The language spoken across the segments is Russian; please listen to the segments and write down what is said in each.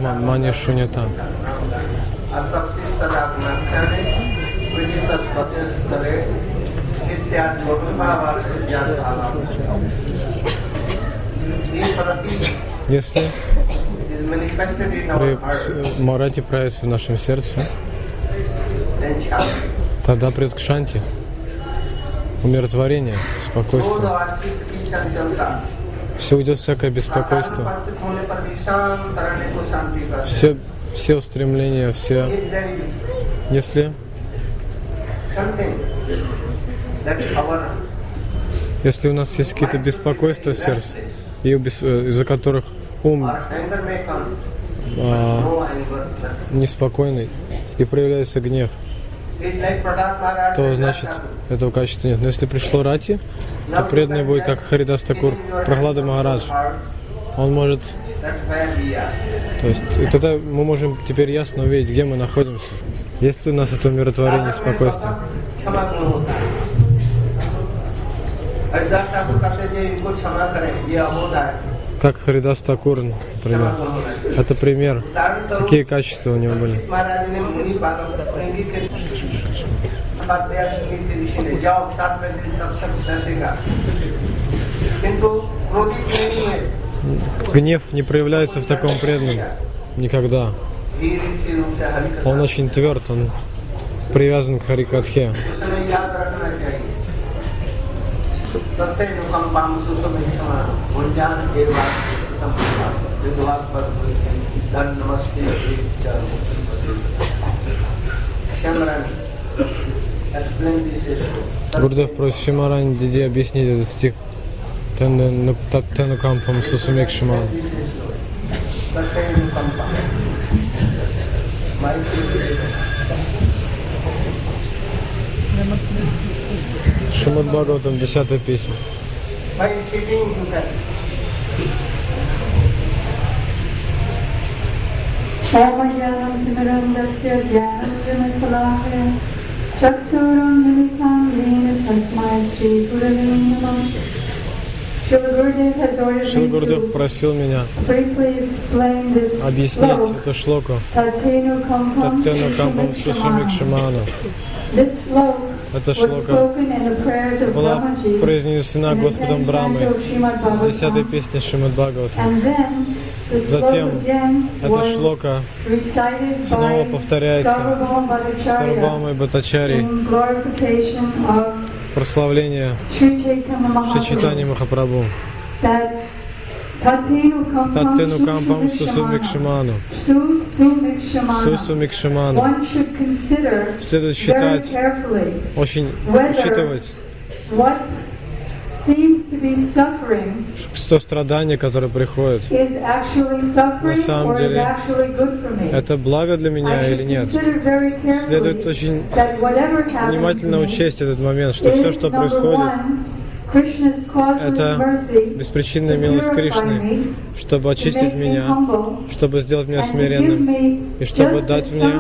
Мани Шунята. Если Марати проявится в нашем сердце, тогда придет к шанти, умиротворение, спокойствие. Все уйдет всякое беспокойство, все устремления, все. Если у нас есть какие-то беспокойства в сердце, из-за которых ум неспокойный и проявляется гнев, то значит этого качества нет. Но если пришло рати, то преданный будет как Харидас Такур, Прахлада Махарадж. Он может, то есть, и тогда мы можем теперь ясно увидеть, где мы находимся. Есть ли у нас это умиротворение, спокойствие? Как Харидас Такур, например. Это пример. Какие качества у него были? Гнев не проявляется в таком преданном никогда. Он очень тверд, он привязан к Харикатхе. Гурдев просит Шимарани Диди объяснить этот стих. Таттенукампам Сусумек Шиман. Шримад Бхагаватам, 10-я песня. Шрила Гурудев просил меня объяснить эту шлоку Таттену Кампам Сусумик Шиману. Эта шлока была произнесена Господом Брамой в 10-й песне Шримад Бхагаватам. Затем эта шлока снова повторяется Сарвабхаумой Бхаттачарьей, прославление Шри Чайтанья Махапрабху. Таттену Кампам Сусумик Шиману. Сусумик Шиману. Следует считать, очень учитывать, что страдание, которое приходит, на самом деле, это благо для меня или нет. Следует очень внимательно учесть этот момент, что все, что происходит, это беспричинная милость Кришны, чтобы очистить меня, чтобы сделать меня смиренным, и чтобы дать мне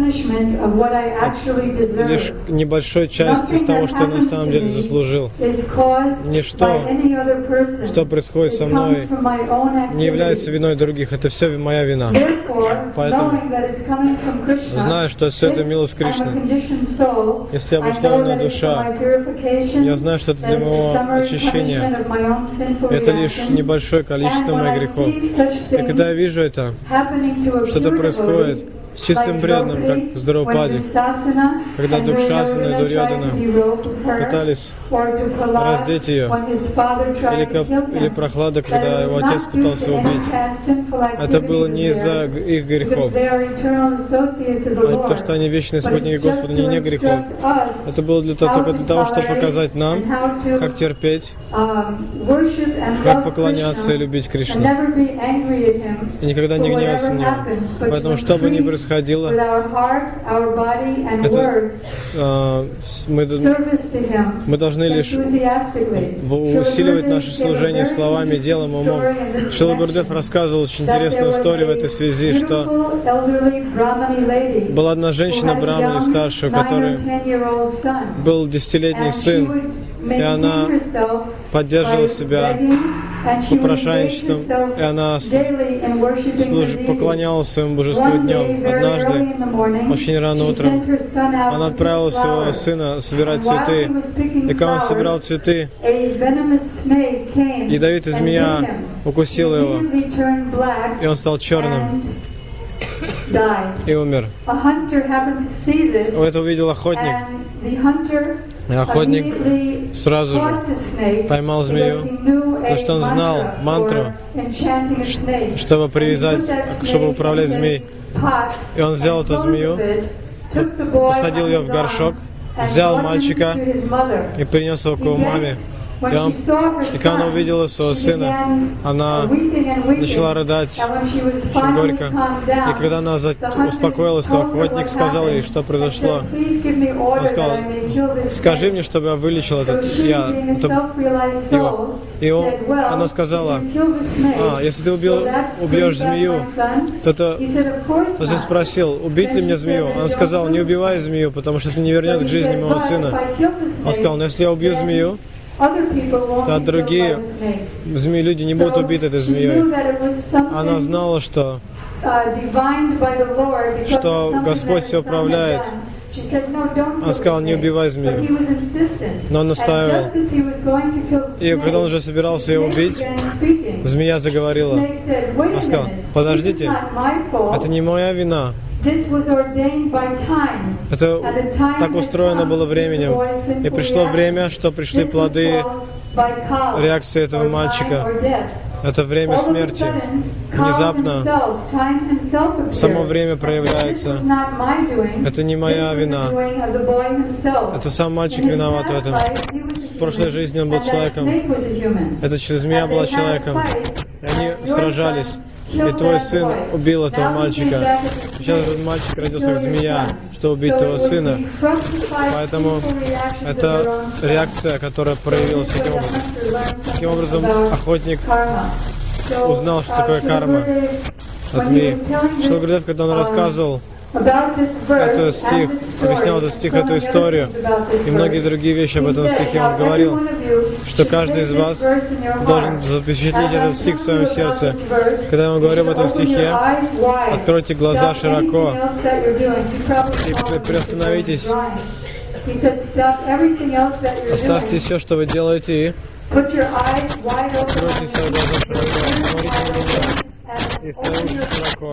лишь небольшую часть из того, что я на самом деле заслужил. Ничто, что происходит со мной, не является виной других, это все моя вина. Поэтому, зная, что все это милость Кришны, если обусловленная душа, я знаю, что это для моего очищения. Это лишь небольшое количество моих грехов. И когда я вижу это, что-то происходит с чистым преданным, как с Драупади, когда Дукшасана и Дурьодана пытались раздеть ее, или Прахлада, когда его отец пытался убить. Это было не из-за их грехов, а то, что они вечные спутники Господа, не грехов. Это было только для того, чтобы показать нам, как терпеть, как поклоняться и любить Кришну. И никогда не гневаться на Него. Поэтому, что бы ни происходило, мы должны лишь усиливать наше служение словами, делом, умом. Шрила Гурудев рассказывал очень интересную историю в этой связи, что была одна женщина Брамани старшая, у которой был 10-летний сын, и она поддерживала себя попрошайничеством, и она поклонялась своему божеству днем. Однажды, очень рано утром, она отправила своего сына собирать цветы, и когда он собирал цветы, ядовитая змея укусила его, и он стал черным и умер. Это увидел охотник. И охотник сразу же поймал змею, потому что он знал мантру, чтобы привязать, чтобы управлять змеей. И он взял эту змею, посадил ее в горшок, взял мальчика и принес его к его маме. И когда она увидела своего сына, она начала рыдать очень горько. И когда она успокоилась, то охотник сказал ей, что произошло. Он сказал: скажи мне, чтобы я вылечил этот его. И она сказала: если ты убьешь змею, то он спросил: убить ли мне змею? Она сказала: не убивай змею, потому что это не вернет к жизни моего сына. Он сказал: но если я убью змею, то другие люди не будут убиты этой змеей. Она знала, что Господь все управляет. Он сказал: не убивай змею. Но он настаивал. И когда он уже собирался ее убить, змея заговорила. Он сказал: подождите, это не моя вина. Это так устроено было временем. И пришло время, что пришли плоды реакции этого мальчика. Это время смерти. Внезапно само время проявляется. Это не моя вина. Это сам мальчик виноват в этом. В прошлой жизни он был человеком. Эта змея была человеком. И они сражались. И твой сын убил этого мальчика. Сейчас этот мальчик родился как змея, чтобы убить твоего сына. Поэтому это реакция, которая проявилась таким образом. Таким образом, охотник узнал, что такое карма от змеи. Шрила Гурудев, когда он рассказывал этот стих, объяснял этот стих, эту историю и многие другие вещи об этом стихе, он говорил, что каждый из вас должен запечатлеть этот стих в своем сердце. Когда я вам говорю об этом стихе, откройте глаза широко и приостановитесь. Оставьте все, что вы делаете, и откройте свои глаза широко, смотрите на меня и свои уши широко.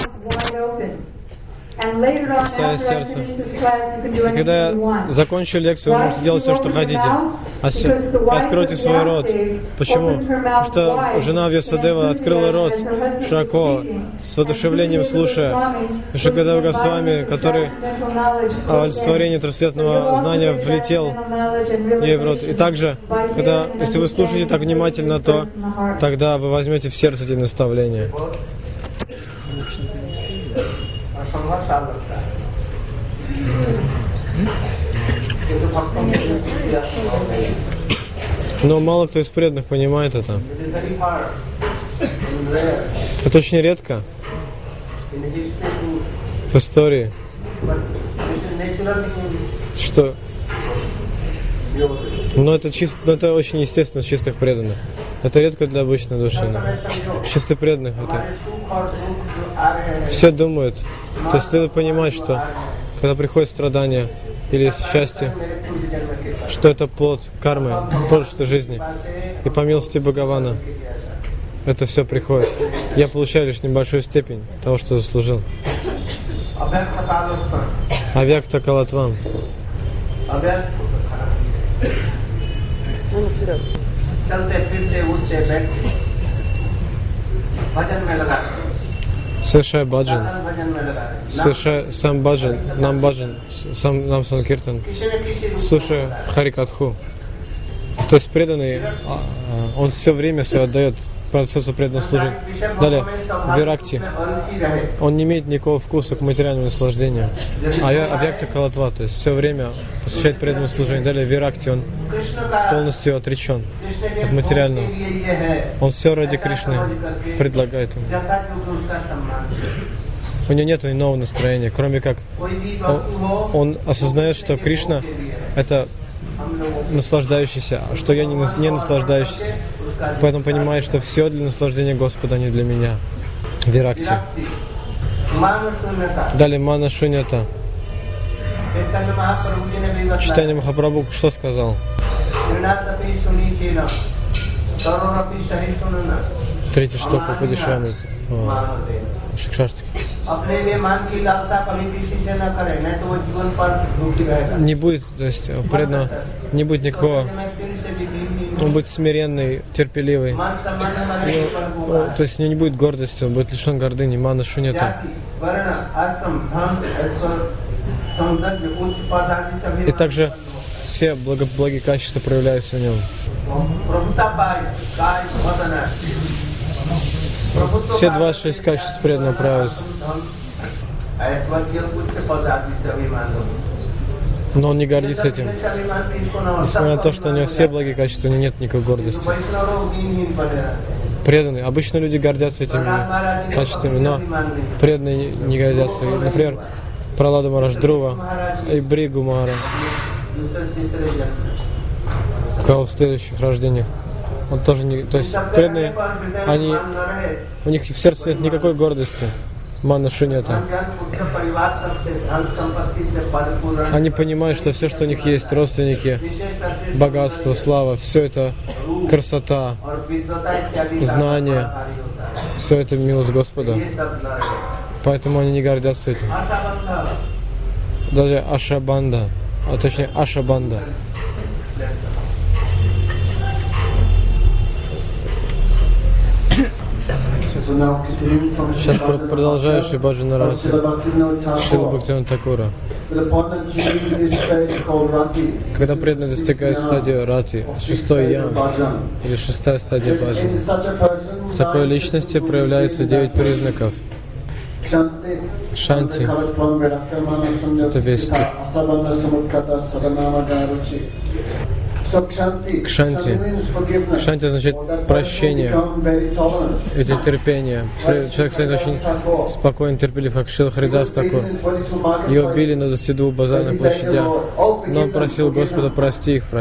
Свое сердце. И когда я закончу лекцию, вы можете делать все, что хотите. Откройте свой рот. Почему? Потому что жена Вьясадева открыла рот широко, с воодушевлением слушая. Шукадева Госвами, который олицетворение трансцендентного знания влетел ей в рот. И также, если вы слушаете так внимательно, то тогда вы возьмете в сердце эти наставления. Но мало кто из преданных понимает это. Это очень редко в истории, что... Но это очень естественно в чистых преданных. Это редко для обычной души. В чистых преданных это... Все думают. То есть надо понимать, что когда приходит страдание или счастье, что это плод кармы, прошлой жизни. И по милости Бхагавана это все приходит. Я получаю лишь небольшую степень того, что заслужил. Авьякта Калатвам. Совершай баджан, совершай сам баджан, нам санкиртан, слушай Харикатху. То есть преданный, он все время все отдает процессу преданного служения. Далее, виракти. Он не имеет никакого вкуса к материальному наслаждению. Авьякта Калатва, то есть все время посвящает преданному служению. Далее, виракти, он полностью отречен от материального. Он все ради Кришны предлагает ему. У него нет иного настроения, кроме как он осознает, что Кришна — это наслаждающийся, а что я не наслаждающийся. Поэтому понимает, что все для наслаждения Господа, а не для меня. Виракти. Далее Мана Шунята. Читание Махапрабху что сказал? Третий штока Падишамит. Шикшаштики. Не будет, то есть преданного, не будет никакого. Он будет смиренный, терпеливый. То есть у него не будет гордости, он будет лишен гордыни, мана шунята. И также все благие качества проявляются в нем. Все 26 качеств преданного проявляются. Но он не гордится этим. Несмотря на то, что у него все благие качества, у него нет никакой гордости. Преданные. Обычно люди гордятся этими качествами, но преданные не гордятся. Например, Пралада Махарадж, Друва и Бригу Махарадж. У кого в следующих рождениях. Он тоже не... То есть преданные, у них в сердце нет никакой гордости. Мана Шунята. Они понимают, что все, что у них есть, родственники, богатство, слава, все это красота, знание, все это милость Господа. Поэтому они не гордятся этим. Даже Ашабанда, а точнее Ашабанда. Сейчас продолжаешь и Баджана Рати, Шрила Бхактивинода Такура. Когда преданный достигает стадии Рати, 6-й ям, или 6-я стадия Баджана, в такой личности проявляется 9 признаков. Шанти, это весь стих. Кшанти. Кшанти означает прощение или терпение. Человек станет очень спокойный, терпелив, как Шрила Харидас Такур. Его били на 22 базарных площадях, но он просил Господа, прости их.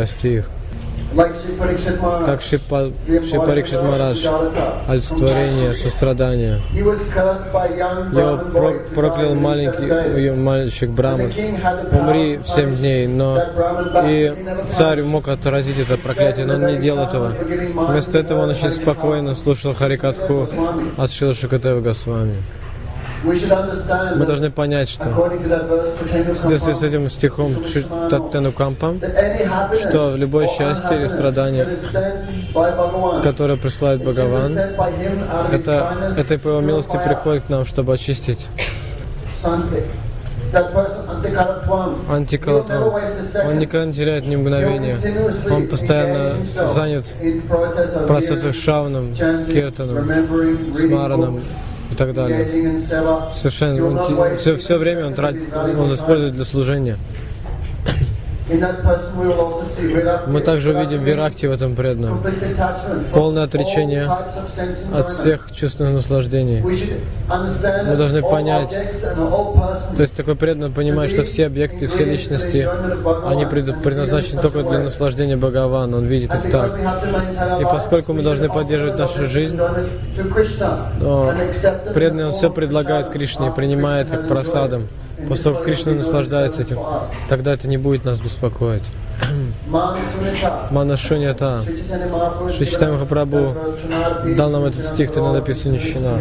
Как Шри Парикшит Махарадж, олицетворение, сострадание. Его проклял маленький мальчик Брахман. Умри в 7 дней, но и царь мог отразить это проклятие, но он не делал этого. Вместо этого он очень спокойно слушал Харикатху от Шрилы Шукадева Госвами. Мы должны понять, что в соответствии с этим стихом Таттенукампам, что в любое счастье или страдание, которое присылает Бхагаван, это по его милости приходит к нам, чтобы очистить. Антикалатвам. Он никогда не теряет ни мгновения. Он постоянно занят в процессах шаваном, киртаном, смараном и так далее. Совершенно. Все время он использует для служения. Мы также увидим виракти в этом преданном. Полное отречение от всех чувственных наслаждений. Мы должны понять, то есть такой преданный понимает, что все объекты, все личности, они предназначены только для наслаждения Бхагавана. Он видит их так. И поскольку мы должны поддерживать нашу жизнь, но преданный, он все предлагает Кришне и принимает как прасадом. После того, как Кришна наслаждается этим, тогда это не будет нас беспокоить. Мана Шунята. Шри Чайтанья Махапрабху дал нам этот стих, ты надо написано Нищина.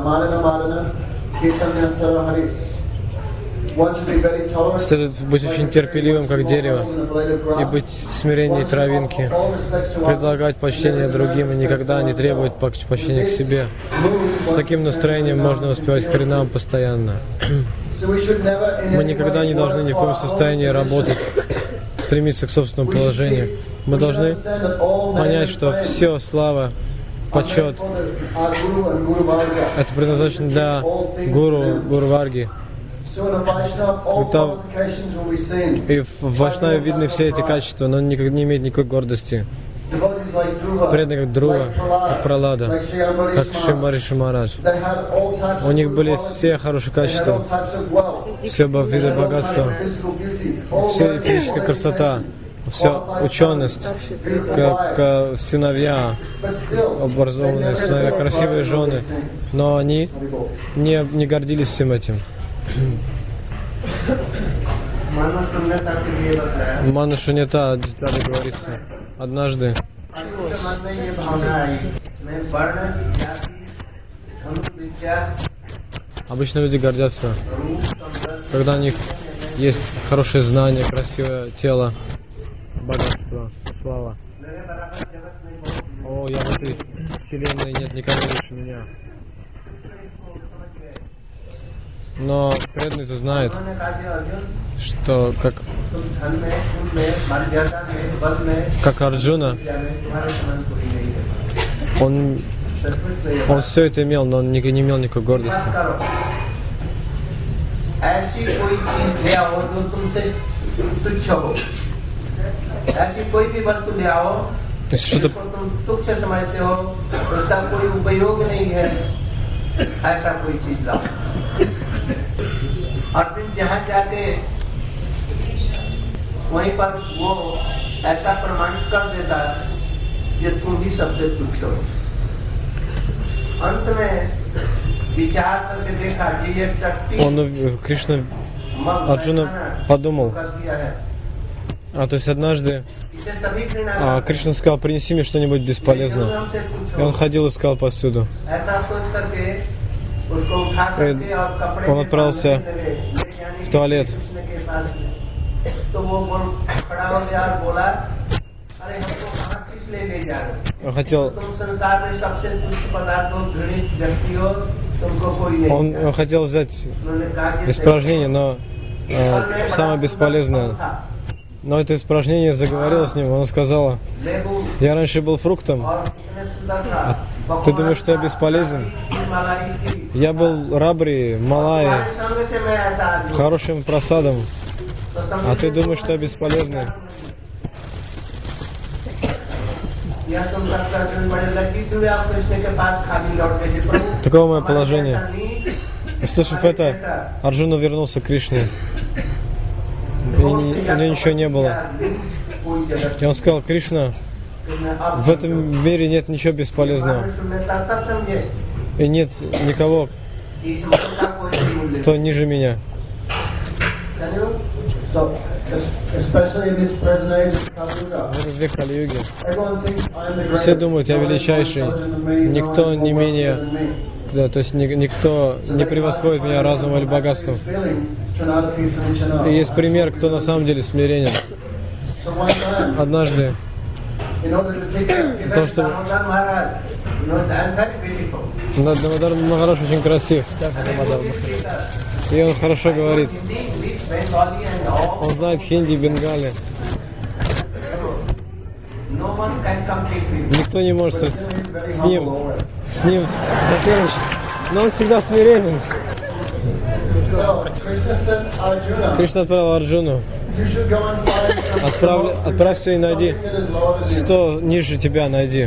Следует быть очень терпеливым, как дерево, и быть смиреннее травинки, предлагать почтение другим и никогда не требовать почтения к себе. С таким настроением можно успевать Харинам постоянно. Мы никогда не должны ни в коем состоянии работать, стремиться к собственному положению. Мы должны понять, что все слава, почет, это предназначено для Гуру Варги. И в Вайшнаве видны все эти качества, но он никогда не имеет никакой гордости. Преданные как Друва, как Пралада, как Шри Амбариша Махарадж. У них были все хорошие качества, все виды богатства, все физическая красота, вся ученость, как сыновья, образованные сыновья, красивые жены, но они не гордились всем этим. Манушуньята, детали говорится. Однажды обычно люди гордятся, когда у них есть хорошее знание, красивое тело, богатство, слава. О, я в этой вселенной, нет никого лучше меня. Но преданный знает, что как Арджуна, он все это имел, но он не имел никакой гордости. Если что-то और फिर जहाँ जाके वहीं पर वो ऐसा प्रमाणित कर देता कि तुम ही सबसे तुच्छ हो। अंत में विचार करके देखा कि ये शक्ति Кришна, Арджуна подумал, то есть однажды Кришна сказал: принеси мне что-нибудь бесполезное. И он ходил и искал повсюду. Он отправился в туалет. Он хотел взять испражнение, но самое бесполезное. Но это испражнение заговорило с ним. Она сказала: я раньше был фруктом, а ты думаешь, что я бесполезен? Я был рабри, малай, хорошим просадом, а ты думаешь, что я бесполезный? Таково мое положение. Услышав это, Арджуна вернулся к Кришне. И у него ничего не было. И он сказал: Кришна, в этом мире нет ничего бесполезного. И нет никого, кто ниже меня. В этот век Кали-юги все думают: я величайший, никто не менее, то есть никто не превосходит меня разумом или богатством. И есть пример, кто на самом деле смиренен. Однажды, то, что Дамодар Махарадж очень красив, и он хорошо говорит. Он знает хинди, бенгали. Никто не может с ним соперничать, но он всегда смиренен. Кришна отправил Арджуну: отправься и найди 100 ниже тебя, найди.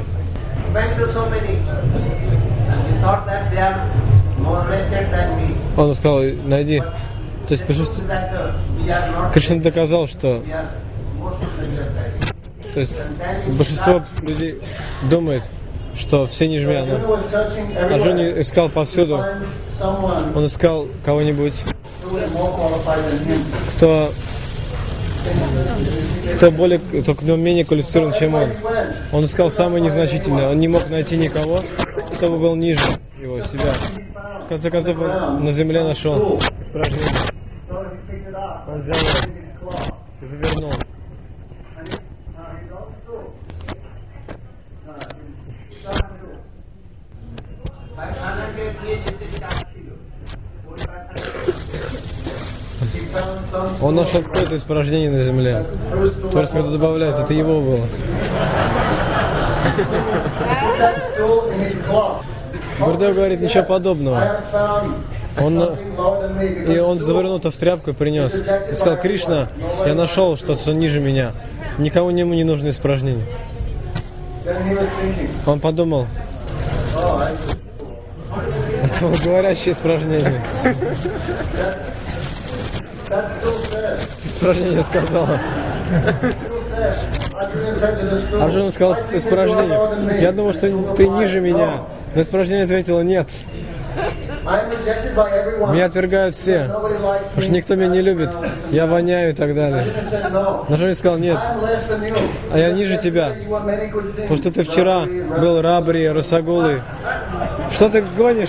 Он сказал: найди. То есть Кришна доказал, что то есть большинство людей думает, что все ниже меня. Арджуна искал повсюду. Он искал кого-нибудь, кто менее квалифицирован, чем он. Он искал самое незначительное. Он не мог найти никого, кто бы был ниже его, себя. В конце концов, он на земле нашел испражнение. Он взял его и завернул. Он нашел какое-то испражнение на земле. Творец, когда добавляет, это его было. Гурдев говорит: ничего подобного. Он завернул это в тряпку и принес. И сказал: Кришна, я нашел что-то ниже меня. Никому ему не нужно испражнение. Он подумал: это говорящее испражнение. Испражнение сказала. Арджуна сказал из порождения. Я думал, что ты ниже меня. Но из порождения ответила нет. Меня отвергают все, потому что никто меня не любит. Я воняю и так далее. Арджуна сказал нет. А я ниже тебя. Потому что ты вчера был рабри, расагулы. Что ты гонишь?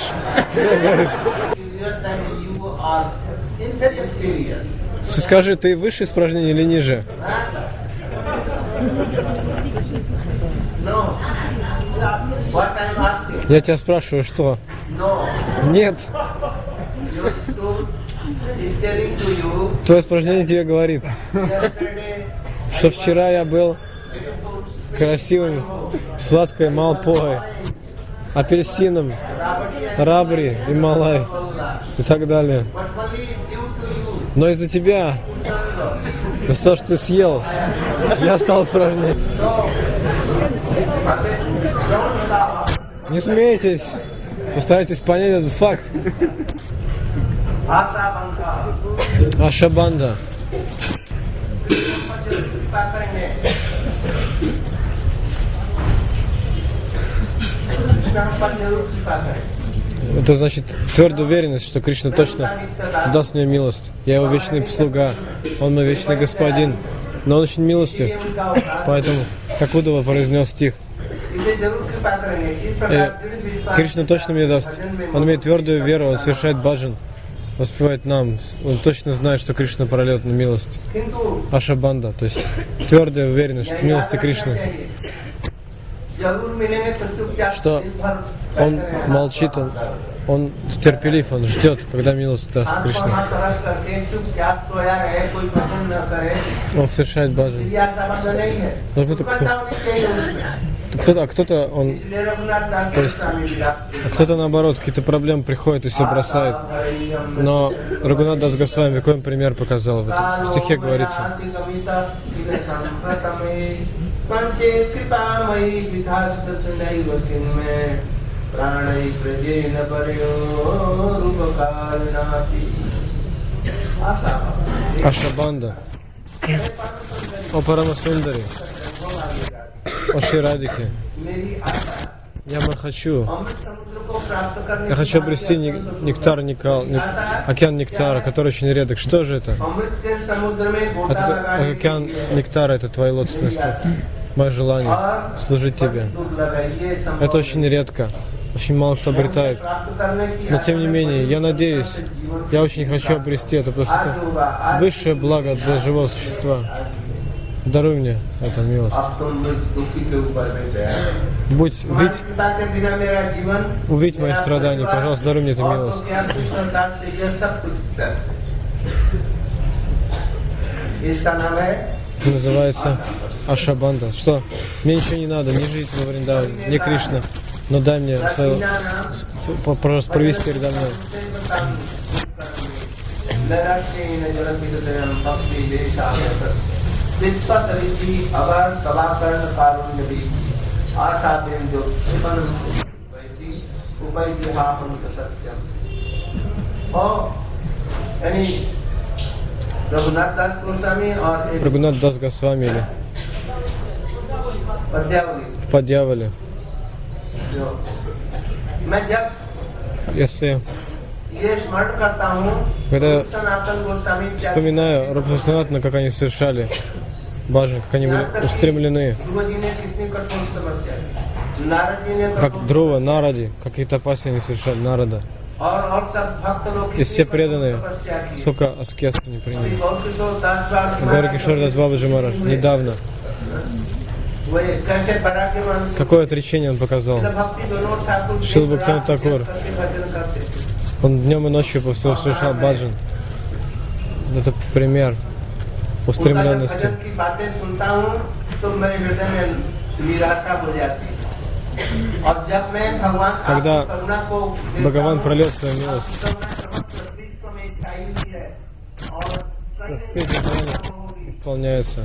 Скажи, ты выше из порождения или ниже? Я тебя спрашиваю, что? Нет. Твое испражнение тебе говорит, что вчера я был красивым, сладкой малпой, апельсином, рабри и малай и так далее. Но из-за тебя, из-за того, что ты съел, я стал испражнением. Не смейтесь, постарайтесь понять этот факт. Ашабанда. Это значит твердая уверенность, что Кришна точно даст мне милость. Я его вечный слуга, он мой вечный господин. Но он очень милостив, поэтому, как Удава произнес стих, Кришна точно мне даст. Он имеет твердую веру, он совершает баджан, воспевает нам. Он точно знает, что Кришна прольет на милость. Ашабанда, то есть твердая уверенность в милости Кришны. Что он молчит, он терпелив, он ждет, когда милость даст Кришна. Он совершает баджан. Кто-то он, то есть, кто-то наоборот, какие-то проблемы приходят и все бросает. Но Рагунат Дас Госвами какой он пример показал? В этом стихе говорится. Ашабанда. О Парамасундари. О Ширадике. Я хочу обрести нектар, океан нектара, который очень редок. Что же это? Океан нектара — это твои лотосные стопы. Мое желание служить тебе. Это очень редко. Очень мало кто обретает. Но тем не менее, я надеюсь, я очень хочу обрести это, потому что это высшее благо для живого существа. Даруй мне эту милость. Увидь мои страдания, пожалуйста, даруй мне эту милость. Называется Ашабанда. Что? Мне ничего не надо, не жить во Вриндаване, не Кришна, но дай мне свою, пожалуйста, провись передо мной. Рагунат Дас Госвами или в Падьявале. Если когда вспоминаю Рупа Санатана, как они совершали баджан, как они были устремлены, как Друва, Наради, какие тапаси они совершали, Нарада. И все преданные, сколько аскезов не приняли. Гаура Кишор Дас Бабаджи Махарадж недавно. Какое отречение он показал? Шрила Бхактивинода Тхакур. Он днем и ночью совершал баджан. Это пример устремленности. Когда Бхагаван прольет свою милость, все эти желания исполняются.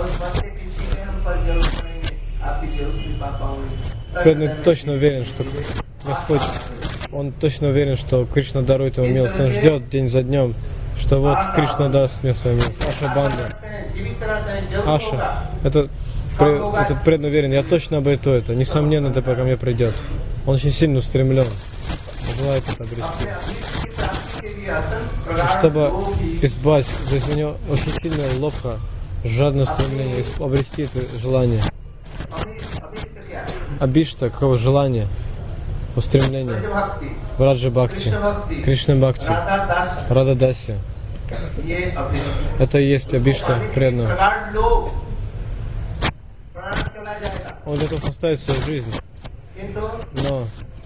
Преданный точно уверен, что Господь, он точно уверен, что Кришна дарует ему милость. Он ждет день за днем, что вот Кришна даст мне свое место. Аша Банда. Аша. Это предуверен. Я точно обрету это. Несомненно, это ко мне придет. Он очень сильно устремлен. Желает это обрести. И чтобы избавить, то есть у него очень сильная лобха, жадное стремление обрести это желание. Абишта, какого желания, устремления. Враджа Бхакти, Кришна Бхакти, Рада Даси. Это и есть Абишта преданного. Он готов оставить свою жизнь, но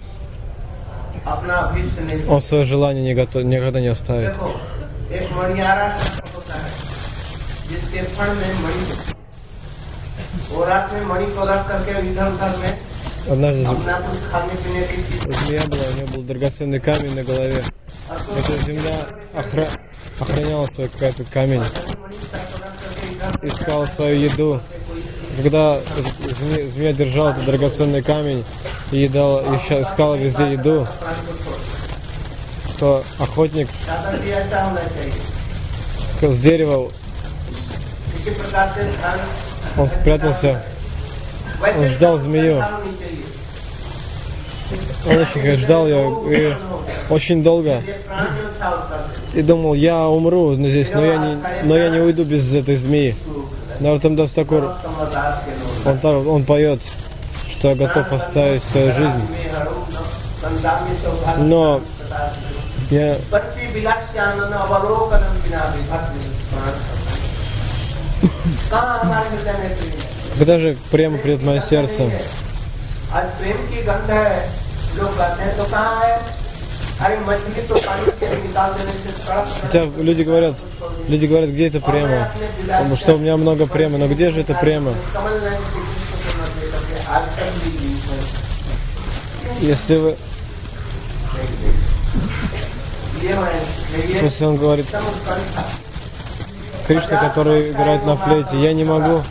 он свое желание никогда не оставит. Однажды змея была, у него был драгоценный камень на голове. Эта земля охраняла свой какой-то камень, искала свою еду. Когда змея держала этот драгоценный камень и искала везде еду, то охотник с дерева, он спрятался, он ждал змею. Он очень ждал ее и очень долго. И думал, я умру здесь, но я не уйду без этой змеи. Нароттам Дас Такур, он поет, что я готов оставить свою жизнь. Но я... Когда же према придет в мое сердце? Хотя люди говорят, где это према? Потому что у меня много према, но где же это према? Если вы... То есть он говорит, Кришна, который играет на флейте, я не могу.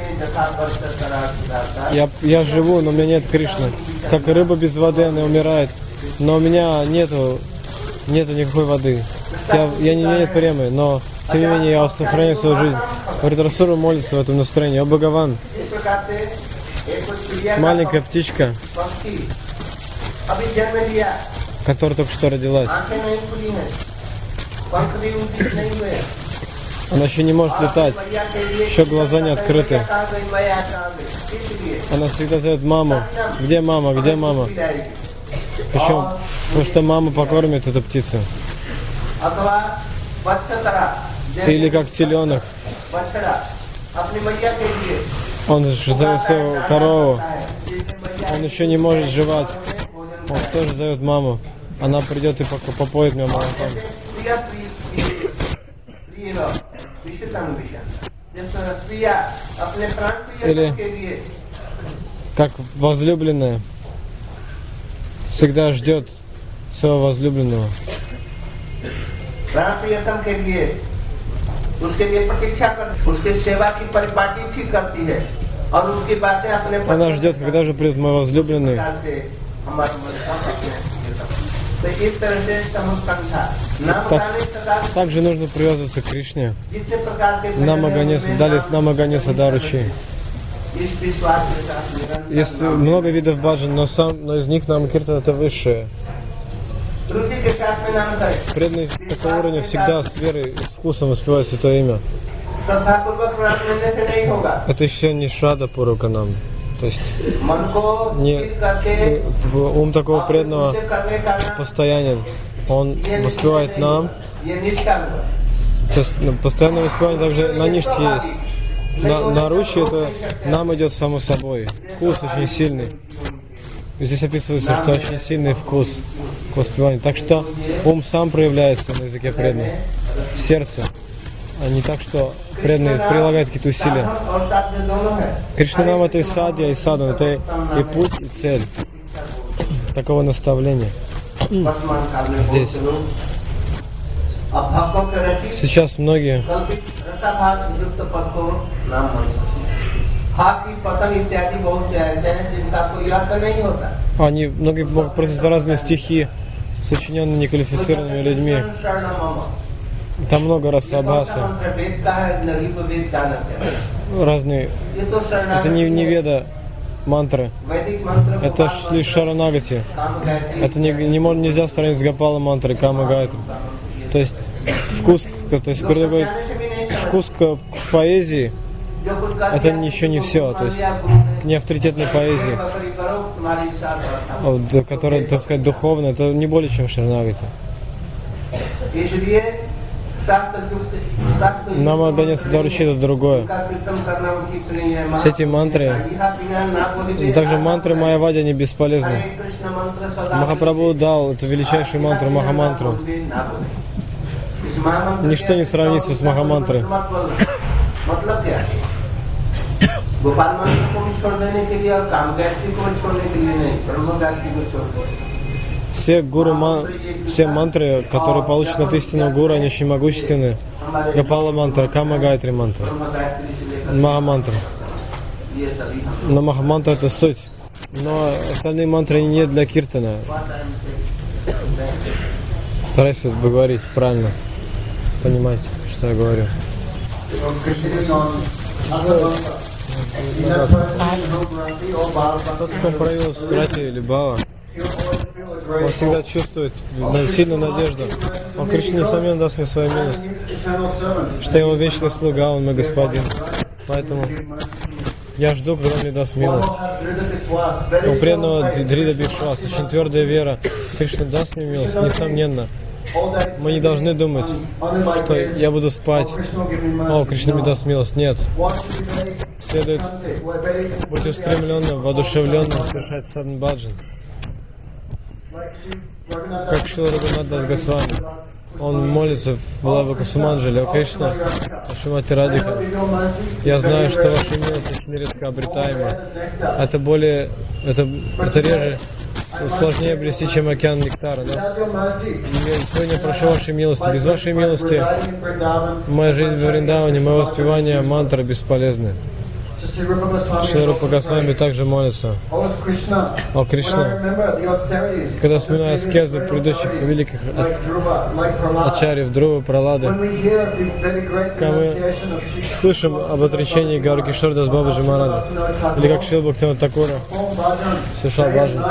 Я живу, но у меня нет Кришны. Как рыба без воды, она умирает. Но у меня нету никакой воды. Я не нет премы, но тем не менее я сохраняю свою жизнь. Говорит, Расура молится в этом настроении. О Бхагаван, маленькая птичка, которая только что родилась, она еще не может летать, еще глаза не открыты. Она всегда зовет маму. Где мама? Где мама? Причем, потому что мама покормит эту птицу. Или как теленок. Он же зовет свою корову. Он еще не может жевать. Он тоже зовет маму. Она придет и попоет меня молоком. Или как возлюбленная всегда ждет своего возлюбленного. Она ждет, когда же придет мой возлюбленный. Также нужно привязываться к Кришне. Дали Намаганья Садаручи. Есть много видов баджан, но из них Намакиртан это высшее. Преданный такого уровня всегда с верой и с вкусом воспевает Святое Имя. Это еще не Шрада Пураканам. То есть ум такого преданного постоянен. Он воспевает нам. То есть постоянное воспевание также на Ништхе есть. На Руче это нам идет само собой. Вкус очень сильный. Здесь описывается, что очень сильный вкус к воспеванию. Так что ум сам проявляется на языке преданных. Сердце. А не так, что преданные прилагают какие-то усилия. Кришнанам это и садья, и садан. Это и путь, и цель такого наставления. Здесь. Сейчас многие многие просят за разные стихи, сочиненные неквалифицированными людьми. Там много расабхаса. Разные. Это не веда мантры. Это лишь шаранагати. Это нельзя сравнить с Гопала мантрой, Кама Гайатри. То есть вкус к поэзии, это еще не все. То есть к неавторитетной поэзии, которая, так сказать, духовная, это не более чем шаранагати. Нам организация Даручита другое. Все эти мантры, также мантры Майявади, они бесполезны. Махапрабху дал эту величайшую мантру, Махамантру. Ничто не сравнится с Махамантрой. Все мантры, которые получены от истинного гуру, они очень могущественны. Гопала мантра, Кама Гайатри мантра, Махамантра. Но Махамантра это суть. Но остальные мантры не для киртана. Старайся говорить правильно. Понимаете, что я говорю. Тот, кто проявил Срати или Бава, он всегда чувствует сильную надежду. Он, Кришна, несомненно, даст мне свою милость, что я его вечный слуга, он мой господин. Поэтому я жду, когда он мне даст милость. У преданного Дрида Бишвас очень твердая вера. Кришна даст мне милость, несомненно. Мы не должны думать, что я буду спать. О, Кришна мне даст милость. Нет. Следует быть устремленным, воодушевленным, совершать садхана-баджан. Как Шрила Рагунат Дас Госвами. Он молится в Лава Кусуманджали: «О Кришна, Шримати Радхика, я знаю, что ваша милость очень редко обретаема. Это реже, сложнее обрести, чем океан нектара. Да? Сегодня я прошу вашей милости. Без вашей милости моя жизнь в Вриндаване, мое воспевание мантры бесполезны». Шрила Рупа Госвами также молится: «О Кришна, когда вспоминаю аскезы предыдущих великих ачарьев, Друва, Пралады, когда мы слышим об отречении Гауракишора Дас Бабаджи Махараджа, или как Шрила Бхактивинода Такура совершал баджан,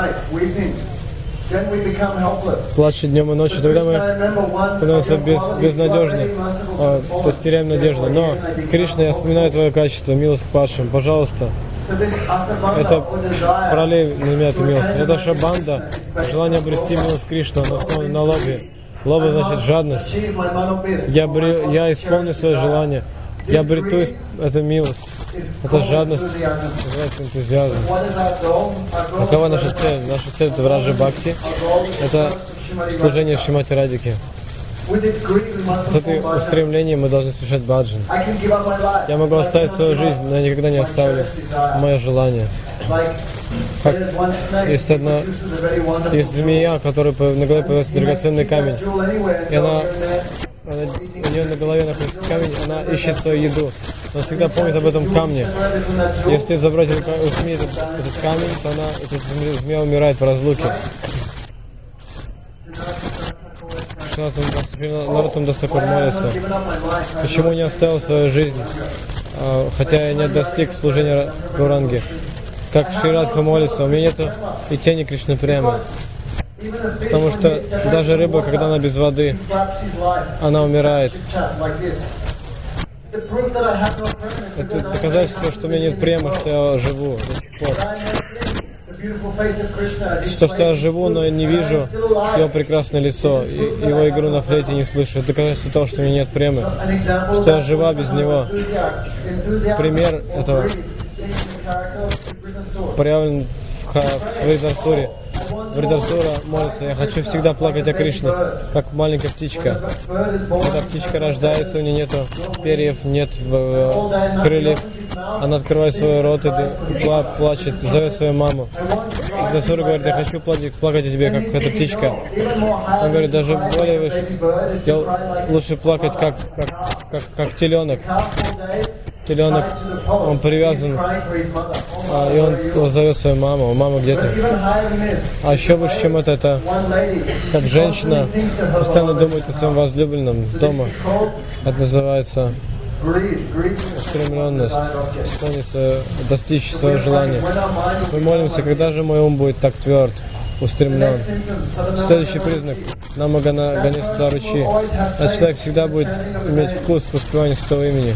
плача днем и ночью, тогда мы становимся безнадежны, то есть теряем надежду. Но, Кришна, я вспоминаю Твое качество, милость к падшим, пожалуйста, это пролей на меня эту милость. Это шабанда, желание обрести милость Кришну, основанное на лобе. Лоба значит жадность. Я исполню свое желание. Я обрету эту милость. Это жадность, называется энтузиазм. Какова наша цель? Наша цель — это Враджа Бхакти. Это служение Шримати Радхике. С этой устремлением мы должны совершать баджан. Я могу оставить свою жизнь, но я никогда не оставлю мое желание. Как есть змея, у которой на голове появился драгоценный камень, и у нее на голове находится камень, она ищет свою еду, но всегда помнит об этом камне. Если забрать у змеи этот камень, то эта змея умирает в разлуке. Нароттам Дас Такур молится: почему не оставил свою жизнь, хотя я не достиг служения Гауранги? Как Шри Радха молится: у меня нету и тени Кришны прямо. Потому что даже рыба, когда она без воды, она умирает. Это доказательство, что у меня нет према, что я живу до сих пор. Что я живу, но я не вижу его прекрасное лицо, его игру на флейте не слышу. Это доказательство того, что у меня нет премы, что я жива без него. Пример этого проявлен в Вридарсуре. Вридарсура молится: я хочу всегда плакать о Кришне, как маленькая птичка. Когда птичка рождается, у нее нету перьев, нет крыльев. Она открывает свой рот и плачет, зовет свою маму. Вридарсура говорит: я хочу плакать о тебе, как эта птичка. Он говорит: даже более выше, лучше плакать, как теленок. теленок, он привязан, и он его зовет свою маму, мама где-то. А еще выше, чем это как женщина постоянно думает о своем возлюбленном дома. Это называется устремленность, достичь своего желания. Мы молимся, когда же мой ум будет так тверд, устремлен. Следующий признак — Нама Ганеса Ручи. Этот человек всегда будет иметь вкус к воспеванию святого имени.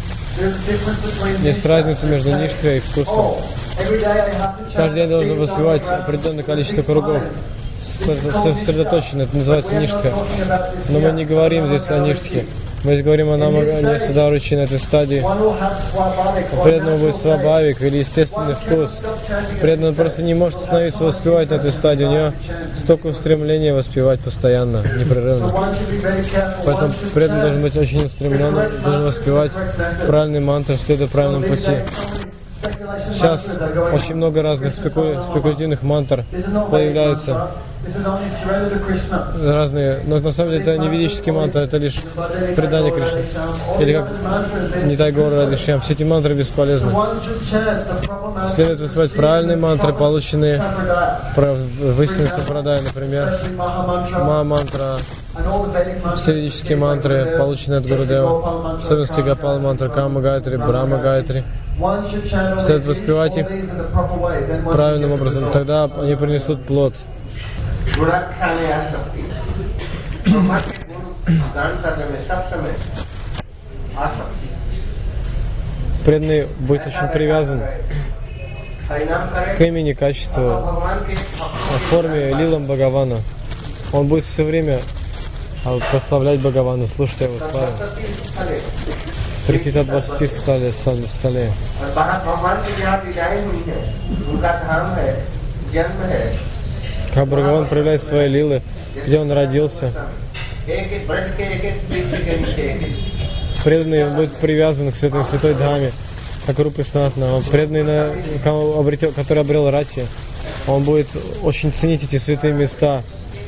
Есть разница между ништхой и вкусом. Каждый день должен воспевать определенное количество кругов. Сосредоточенно, это называется ништха. Но мы не говорим здесь о ништхе. Мы здесь говорим о Нама Ганеса Ручи на этой стадии. У преданного будет свабхавик или естественный вкус. Преданный просто не может остановиться воспевать на этой стадии. У него столько устремления воспевать постоянно, непрерывно. Поэтому преданный должен быть очень устремленным, должен воспевать правильный мантры, следуя правильному пути. Сейчас очень много разных спекулятивных мантр появляется. Разные, но на самом деле это не ведические мантры, это лишь предание Кришны. Или как Нитай Гаур Радишьям. Все эти мантры бесполезны. Следует воспевать правильные мантры, полученные в истинной сампрадай, например, Маха-мантра, все ведические мантры, полученные от Гурудева, в особенности Гопал мантра, Кама Гайтри, Брахма Гайтри. Следует воспевать их правильным образом, тогда они принесут плод. Преданный будет очень привязан к имени, качеству, форме лилам Бхагавана. Он будет все время прославлять Бхагавана, слушать его славу. Прихита 20 столе. Как Бхагаван проявляет свои лилы, где он родился. Преданный будет привязан к святой Дхаме, как Рупа Санатана. Преданный, который обрел Рати, он будет очень ценить эти святые места,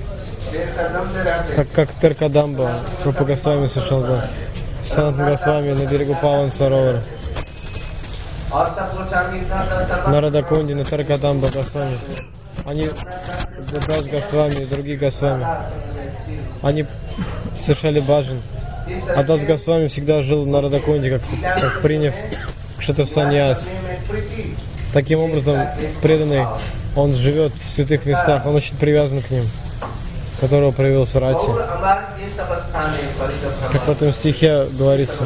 как Теркадамба, Рупа Госвами Сашалба, Санатан Госвами на берегу Паван Саровара, Нарада Кунди, на Теркадамба Госвами. Они, Дас Госвами и другие Госвами, они совершали баджан. А Дас Госвами всегда жил в Нарадакунде, как приняв что-то в саньяс. Таким образом, преданный, он живет в святых местах, он очень привязан к ним, которого проявился Рати. Как в этом стихе говорится.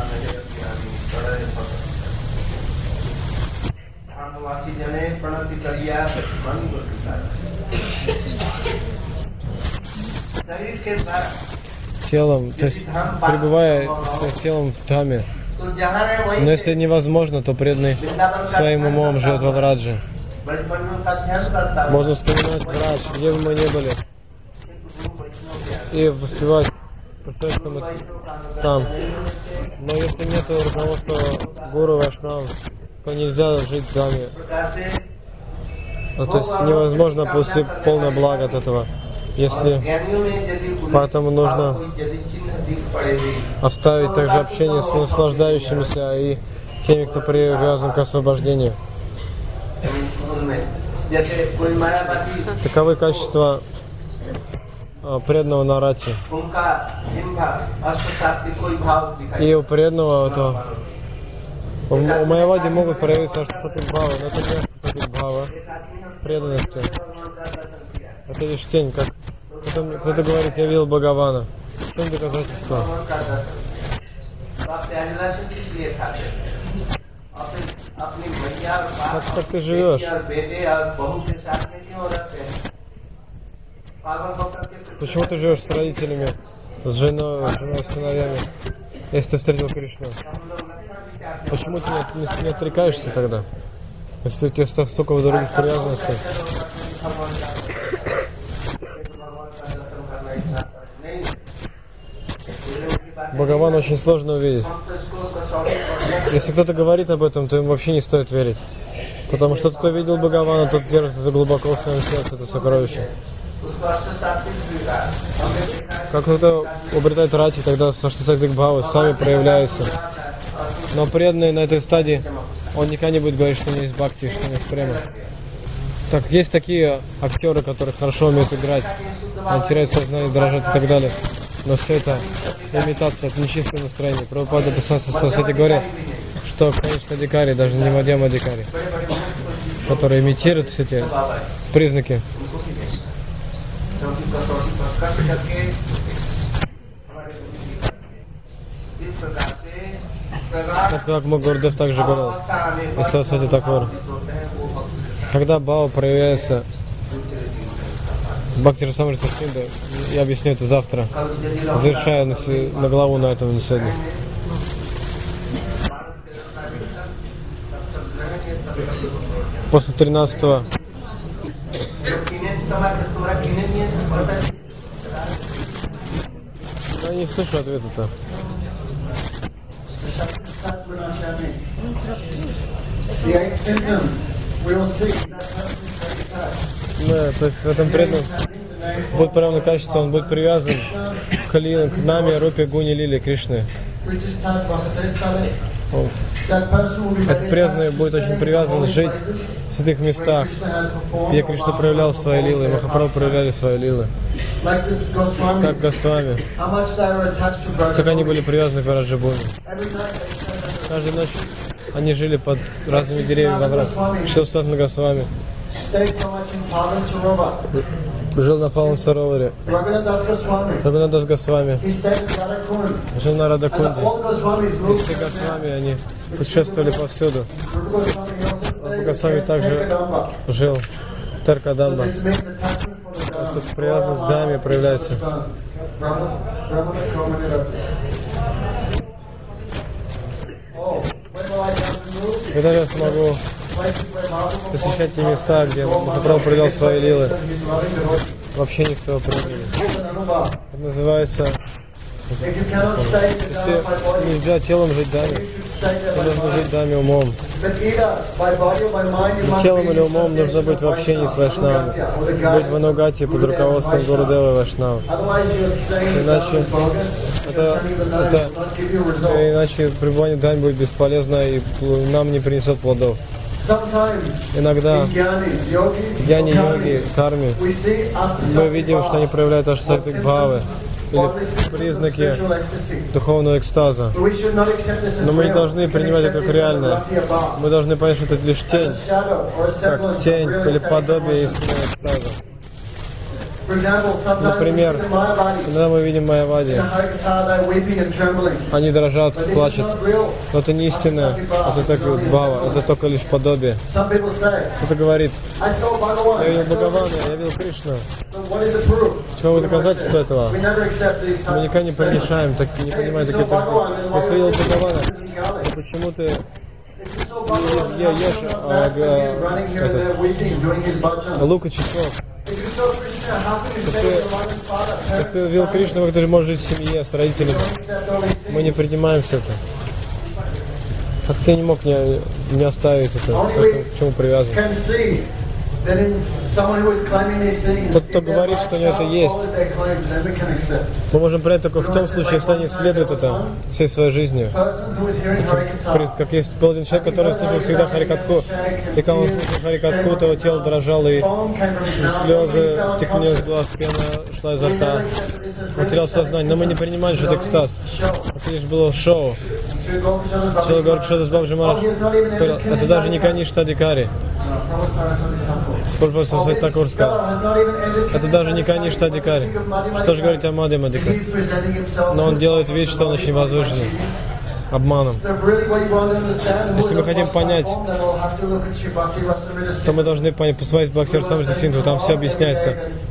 Телом, то есть пребывая с телом в Дхаме. Но если невозможно, то преданный своим умом живет во Врадже. Можно вспоминать Врадж, где бы мы ни были, и воспевать, представить, что мы там. Но если нет руководства гуру Вайшнав, то нельзя жить в Дхаме. То есть невозможно получить полное благо от этого. Поэтому нужно оставить также общение с наслаждающимися и теми, кто привязан к освобождению. Таковы качества преданного Нарати. И у преданного то у Майявади могут проявиться аштасатик-бхава, но это не аштасатик-бхава преданности. Это лишь тень, как кто-то говорит, я видел Бхагавана. В чем доказательство? Как ты живешь? Почему ты живешь с родителями, с женой, с сыновьями, если ты встретил Кришну? Почему ты не отрекаешься тогда, если у тебя столько других привязанностей? Бхагавана очень сложно увидеть. Если кто-то говорит об этом, то им вообще не стоит верить. Потому что кто видел Бхагавана, тот держит это глубоко в своем сердце, это сокровище. Как кто-то обретает рати, тогда саштасатик-бхавы сами проявляются. Но преданный на этой стадии, он никогда не будет говорить, что у него есть бхакти, что у него есть према. Так, есть такие актеры, которые хорошо умеют играть, они теряют сознание, дрожат и так далее. Но все это имитация, это нечистое настроение. Прабхупада Сарасвати говорят, что, конечно, Адикари, даже не Мадьяма Адикари, которые имитируют все эти признаки. Так как Гурдев также говорил, и Сарасвати Такур, когда Бхава проявляется, Бхакти Расамрита Синдху, я объясню это завтра, завершая на главу на этом сегодня. После 13-го. Я не слышу ответа-то. Да, то есть в этом преданном будет проявлено качество, он будет привязан к Наме, Рупе, Гуни, Лиле, Кришны. Этот преданный будет очень привязан жить в святых местах, где Кришна проявлял свои лилы, и Махапрабху проявляли свои лилы. Как Госвами. Как они были привязаны к Враджабхуми. Каждую ночь они жили под разными деревьями во Врадж. Шилсатна Госвами жил на Палам Сароваре. Рагунадас Госвами жил на Радакунде. И все Госвами, они путешествовали повсюду. Госвами также жил в Таркадамба. Эта привязанность к Даме проявляется. Когда я смогу посещать те места, где Махапрабху проявлял свои лилы в общении своего племени. Это называется, если нельзя телом жить Даме, то нужно жить Даме умом. И телом или умом нужно быть в общении с Вайшнавами, быть в Анугате под руководством Гурудева и Вайшнава. Иначе пребывание Даме будет бесполезно и нам не принесет плодов. Иногда гьяни, йоги, карми, мы видим, что они проявляют аштатик бхавы или признаки духовного экстаза. Но мы не должны принимать это как реальное. Мы должны понять, что это лишь тень, как тень или подобие истинного экстаза. Например, когда мы видим Майявади, они дрожат, плачут. Но это не истинное, это так бхава, это только лишь подобие. Кто-то говорит, я видел Бхагавана, я видел Кришну. Чего доказательство этого? Мы никогда не примешаем, не понимаем такие трактовки. Если ты видел Бхагавана, то почему ты ешь лук и чеснок? Если ты видел Кришну, как ты же можешь жить в семье, с родителями. Мы не принимаем все это. Как ты не мог не оставить это, к чему привязан? Тот, кто говорит, что у него это есть, мы можем принять только в том случае, если они исследуют это всей своей жизнью. Как есть был один человек, который слушал всегда Харикатху, и когда он слушал Харикатху, то его тело дрожало, и слезы текли у него из глаз, пена шла изо рта. Он терял сознание, но мы не принимаем, что это экстаз. Это лишь было шоу. Человек говорит, что это с Бабджи Махарадж. Это даже не Каништа Адикари. Спорт Сарасвати Такур сказал. Это даже не Каништа Адикари. Что же говорить о Мадьяма Адикари? Но он делает вид, что он очень возвышенный. Обманом. Если мы хотим понять, то мы должны посмотреть Бхакти Расамрита Синдху, там все объясняется.